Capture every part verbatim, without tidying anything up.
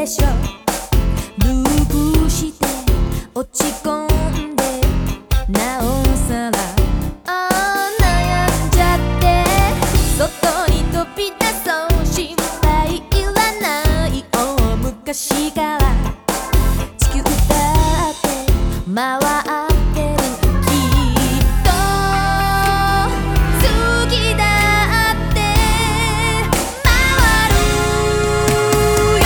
しょ。ループして落ち込んでなおさらあー悩んじゃって外に飛び出そう心配いらない大昔から地球だって回ってるきっと好きだって回るよ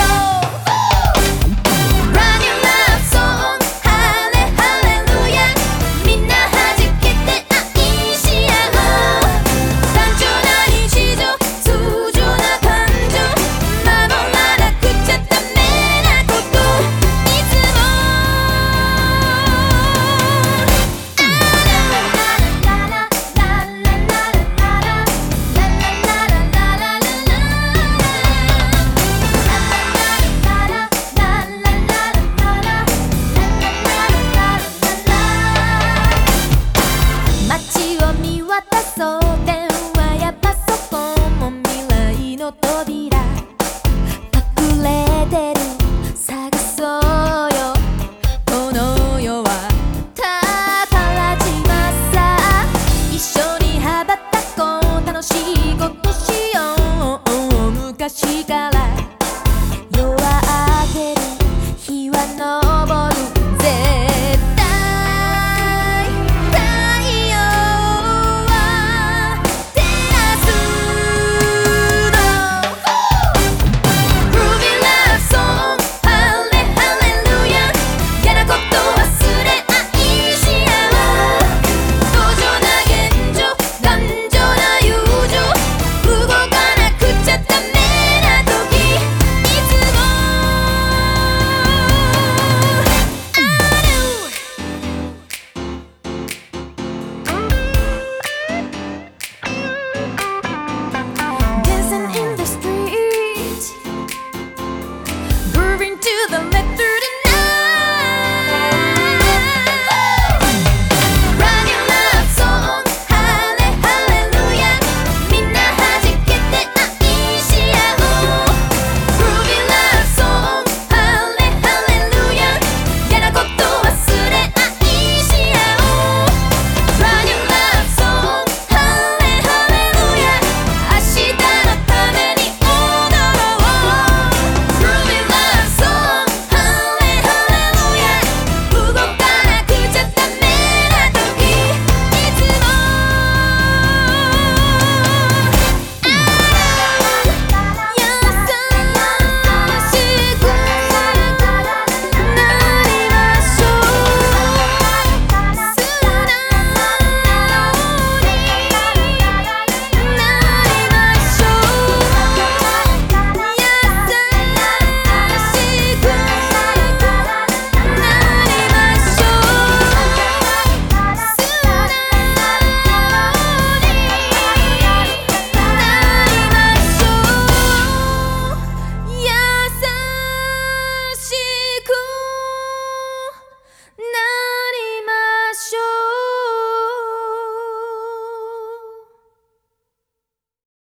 Run your love song ハレハレルヤみんな弾けて愛し合おう単純な日常通常な感情守らなくちゃダメなこといつも街を見渡そう